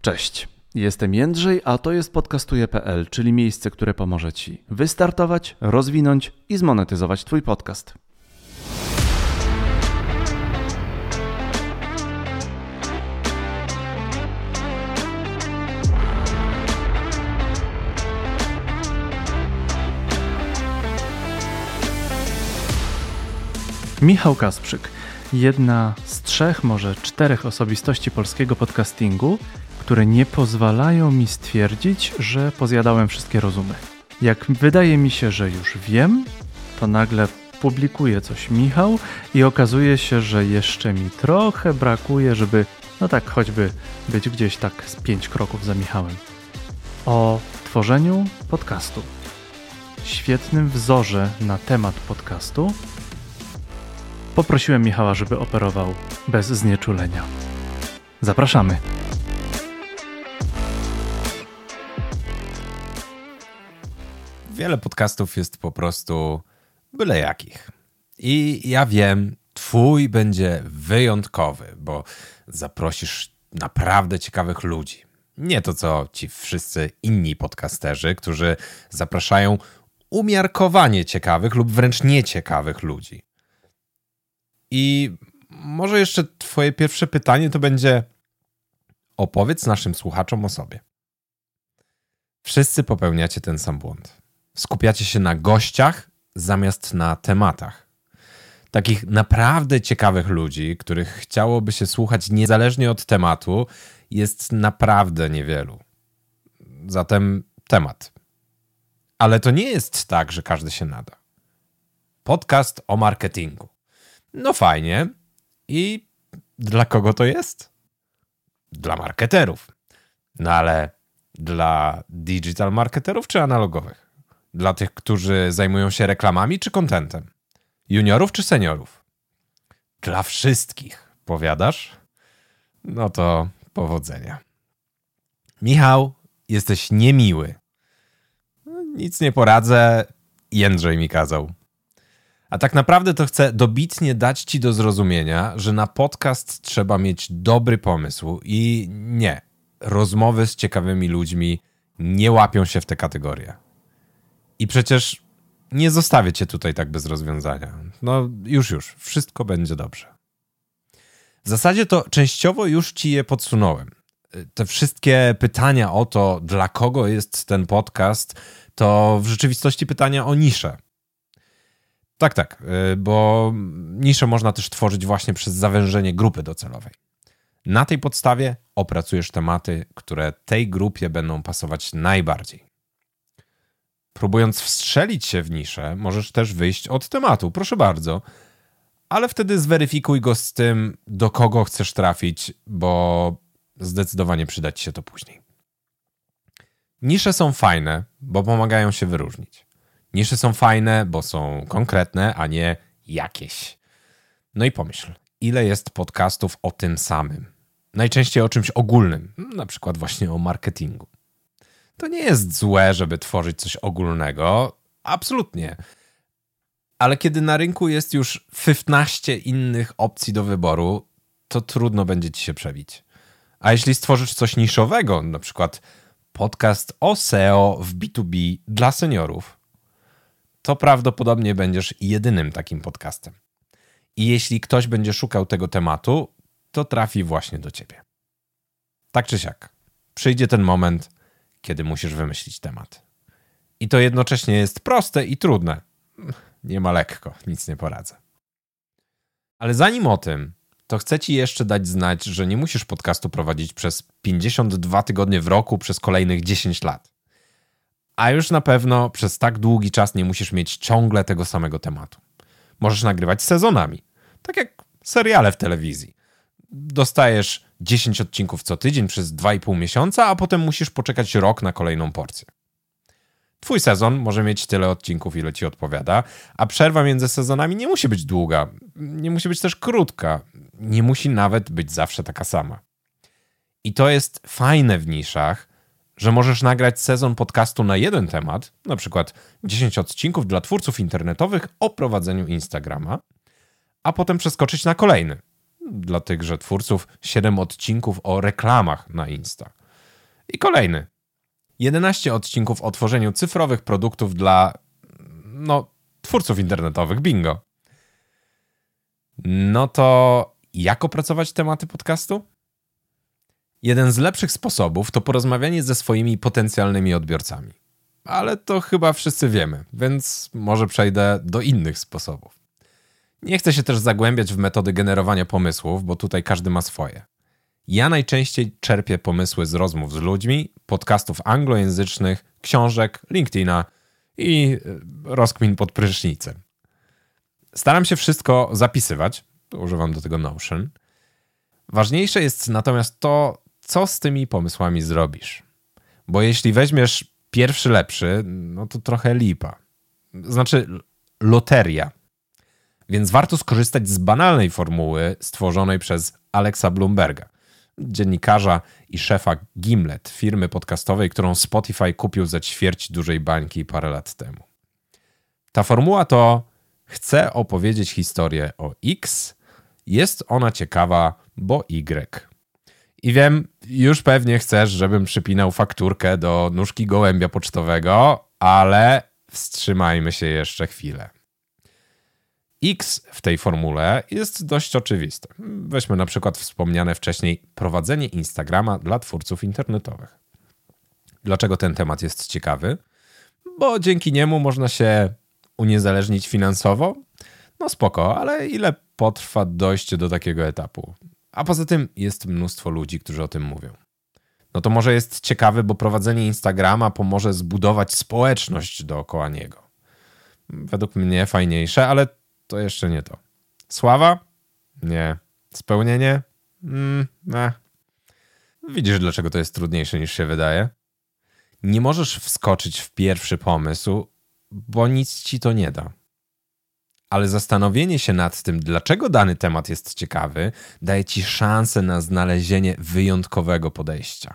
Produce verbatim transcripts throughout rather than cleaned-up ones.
Cześć, jestem Jędrzej, a to jest podcastuję kropka p l, czyli miejsce, które pomoże Ci wystartować, rozwinąć i zmonetyzować Twój podcast. Michał Kasprzyk, jedna z trzech, może czterech osobistości polskiego podcastingu, które nie pozwalają mi stwierdzić, że pozjadałem wszystkie rozumy. Jak wydaje mi się, że już wiem, to nagle publikuje coś Michał i okazuje się, że jeszcze mi trochę brakuje, żeby, no tak choćby być gdzieś tak z pięć kroków za Michałem. O tworzeniu podcastu, świetnym wzorze na temat podcastu, poprosiłem Michała, żeby operował bez znieczulenia. Zapraszamy. Wiele podcastów jest po prostu byle jakich. I ja wiem, twój będzie wyjątkowy, bo zaprosisz naprawdę ciekawych ludzi. Nie to, co ci wszyscy inni podcasterzy, którzy zapraszają umiarkowanie ciekawych lub wręcz nieciekawych ludzi. I może jeszcze twoje pierwsze pytanie to będzie: opowiedz naszym słuchaczom o sobie. Wszyscy popełniacie ten sam błąd. Skupiacie się na gościach zamiast na tematach. Takich naprawdę ciekawych ludzi, których chciałoby się słuchać niezależnie od tematu, jest naprawdę niewielu. Zatem temat. Ale to nie jest tak, że każdy się nada. Podcast o marketingu. No fajnie. I dla kogo to jest? Dla marketerów. No ale dla digital marketerów czy analogowych? Dla tych, którzy zajmują się reklamami czy contentem? Juniorów czy seniorów? Dla wszystkich, powiadasz? No to powodzenia. Michał, jesteś niemiły. Nic nie poradzę, Jędrzej mi kazał. A tak naprawdę to chcę dobitnie dać ci do zrozumienia, że na podcast trzeba mieć dobry pomysł i nie, rozmowy z ciekawymi ludźmi nie łapią się w te kategorie. I przecież nie zostawię cię tutaj tak bez rozwiązania. No już, już, wszystko będzie dobrze. W zasadzie to częściowo już ci je podsunąłem. Te wszystkie pytania o to, dla kogo jest ten podcast, to w rzeczywistości pytania o niszę. Tak, tak, bo niszę można też tworzyć właśnie przez zawężenie grupy docelowej. Na tej podstawie opracujesz tematy, które tej grupie będą pasować najbardziej. Próbując wstrzelić się w niszę, możesz też wyjść od tematu, proszę bardzo, ale wtedy zweryfikuj go z tym, do kogo chcesz trafić, bo zdecydowanie przyda ci się to później. Nisze są fajne, bo pomagają się wyróżnić. Nisze są fajne, bo są konkretne, a nie jakieś. No i pomyśl, ile jest podcastów o tym samym? Najczęściej o czymś ogólnym, na przykład właśnie o marketingu. To nie jest złe, żeby tworzyć coś ogólnego, absolutnie. Ale kiedy na rynku jest już piętnaście innych opcji do wyboru, to trudno będzie ci się przebić. A jeśli stworzysz coś niszowego, na przykład podcast o S E O w B dwa B dla seniorów, to prawdopodobnie będziesz jedynym takim podcastem. I jeśli ktoś będzie szukał tego tematu, to trafi właśnie do ciebie. Tak czy siak, przyjdzie ten moment, kiedy musisz wymyślić temat. I to jednocześnie jest proste i trudne. Nie ma lekko, nic nie poradzę. Ale zanim o tym, to chcę ci jeszcze dać znać, że nie musisz podcastu prowadzić przez pięćdziesiąt dwa tygodnie w roku przez kolejnych dziesięć lat. A już na pewno przez tak długi czas nie musisz mieć ciągle tego samego tematu. Możesz nagrywać sezonami, tak jak seriale w telewizji. Dostajesz dziesięć odcinków co tydzień przez dwa i pół miesiąca, a potem musisz poczekać rok na kolejną porcję. Twój sezon może mieć tyle odcinków, ile ci odpowiada, a przerwa między sezonami nie musi być długa, nie musi być też krótka, nie musi nawet być zawsze taka sama. I to jest fajne w niszach, że możesz nagrać sezon podcastu na jeden temat, na przykład dziesięć odcinków dla twórców internetowych o prowadzeniu Instagrama, a potem przeskoczyć na kolejny. Dla tychże twórców siedem odcinków o reklamach na Insta. I kolejny. jedenaście odcinków o tworzeniu cyfrowych produktów dla, no, twórców internetowych. Bingo. No to jak opracować tematy podcastu? Jeden z lepszych sposobów to porozmawianie ze swoimi potencjalnymi odbiorcami. Ale to chyba wszyscy wiemy, więc może przejdę do innych sposobów. Nie chcę się też zagłębiać w metody generowania pomysłów, bo tutaj każdy ma swoje. Ja najczęściej czerpię pomysły z rozmów z ludźmi, podcastów anglojęzycznych, książek, LinkedIna i rozkmin pod prysznicem. Staram się wszystko zapisywać, używam do tego Notion. Ważniejsze jest natomiast to, co z tymi pomysłami zrobisz. Bo jeśli weźmiesz pierwszy lepszy, no to trochę lipa. Znaczy loteria. Więc warto skorzystać z banalnej formuły stworzonej przez Alexa Blumberga, dziennikarza i szefa Gimlet, firmy podcastowej, którą Spotify kupił za ćwierć dużej bańki parę lat temu. Ta formuła to: chcę opowiedzieć historię o X, jest ona ciekawa, bo Y. I wiem, już pewnie chcesz, żebym przypinał fakturkę do nóżki gołębia pocztowego, ale wstrzymajmy się jeszcze chwilę. X w tej formule jest dość oczywiste. Weźmy na przykład wspomniane wcześniej prowadzenie Instagrama dla twórców internetowych. Dlaczego ten temat jest ciekawy? Bo dzięki niemu można się uniezależnić finansowo? No spoko, ale ile potrwa dojście do takiego etapu? A poza tym jest mnóstwo ludzi, którzy o tym mówią. No to może jest ciekawy, bo prowadzenie Instagrama pomoże zbudować społeczność dookoła niego. Według mnie fajniejsze, ale to jeszcze nie to. Sława? Nie. Spełnienie? Mm, eh. Widzisz, dlaczego to jest trudniejsze niż się wydaje? Nie możesz wskoczyć w pierwszy pomysł, bo nic ci to nie da. Ale zastanowienie się nad tym, dlaczego dany temat jest ciekawy, daje ci szansę na znalezienie wyjątkowego podejścia.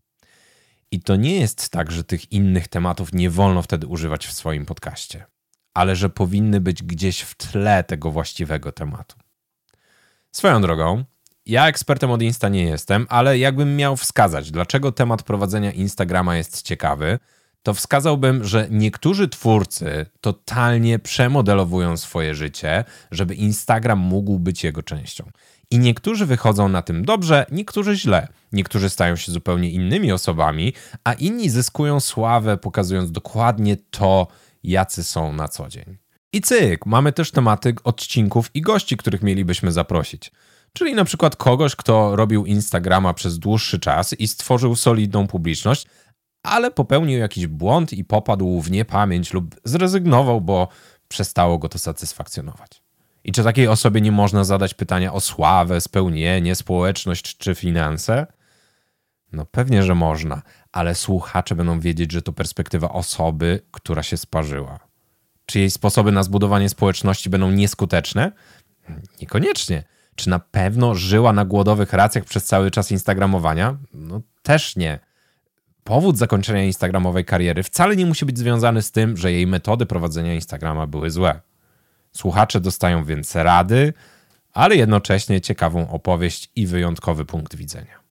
I to nie jest tak, że tych innych tematów nie wolno wtedy używać w swoim podcaście, ale że powinny być gdzieś w tle tego właściwego tematu. Swoją drogą, ja ekspertem od Insta nie jestem, ale jakbym miał wskazać, dlaczego temat prowadzenia Instagrama jest ciekawy, to wskazałbym, że niektórzy twórcy totalnie przemodelowują swoje życie, żeby Instagram mógł być jego częścią. I niektórzy wychodzą na tym dobrze, niektórzy źle. Niektórzy stają się zupełnie innymi osobami, a inni zyskują sławę, pokazując dokładnie to, jacy są na co dzień. I cyk, mamy też tematy odcinków i gości, których mielibyśmy zaprosić. Czyli na przykład kogoś, kto robił Instagrama przez dłuższy czas i stworzył solidną publiczność, ale popełnił jakiś błąd i popadł w niepamięć lub zrezygnował, bo przestało go to satysfakcjonować. I czy takiej osobie nie można zadać pytania o sławę, spełnienie, społeczność czy finanse? No pewnie, że można, ale słuchacze będą wiedzieć, że to perspektywa osoby, która się sparzyła. Czy jej sposoby na zbudowanie społeczności będą nieskuteczne? Niekoniecznie. Czy na pewno żyła na głodowych racjach przez cały czas instagramowania? No też nie. Powód zakończenia instagramowej kariery wcale nie musi być związany z tym, że jej metody prowadzenia Instagrama były złe. Słuchacze dostają więc rady, ale jednocześnie ciekawą opowieść i wyjątkowy punkt widzenia.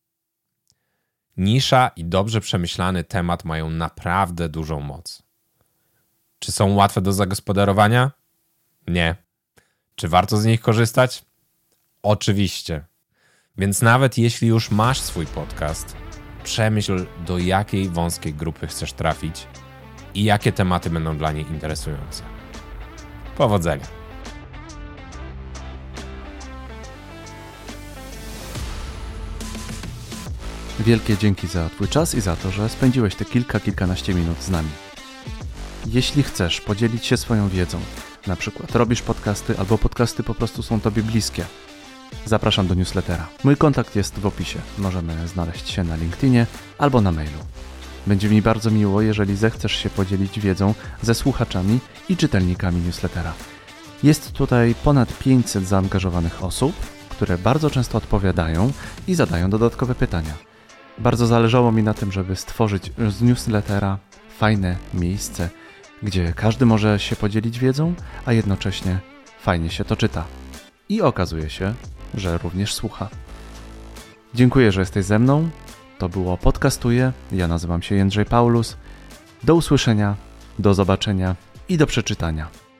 Nisza i dobrze przemyślany temat mają naprawdę dużą moc. Czy są łatwe do zagospodarowania? Nie. Czy warto z nich korzystać? Oczywiście. Więc nawet jeśli już masz swój podcast, przemyśl, do jakiej wąskiej grupy chcesz trafić i jakie tematy będą dla niej interesujące. Powodzenia! Wielkie dzięki za Twój czas i za to, że spędziłeś te kilka, kilkanaście minut z nami. Jeśli chcesz podzielić się swoją wiedzą, na przykład robisz podcasty albo podcasty po prostu są Tobie bliskie, zapraszam do newslettera. Mój kontakt jest w opisie. Możemy znaleźć się na LinkedInie albo na mailu. Będzie mi bardzo miło, jeżeli zechcesz się podzielić wiedzą ze słuchaczami i czytelnikami newslettera. Jest tutaj ponad pięćset zaangażowanych osób, które bardzo często odpowiadają i zadają dodatkowe pytania. Bardzo zależało mi na tym, żeby stworzyć z newslettera fajne miejsce, gdzie każdy może się podzielić wiedzą, a jednocześnie fajnie się to czyta. I okazuje się, że również słucha. Dziękuję, że jesteś ze mną. To było Podcastuję. Ja nazywam się Jędrzej Paulus. Do usłyszenia, do zobaczenia i do przeczytania.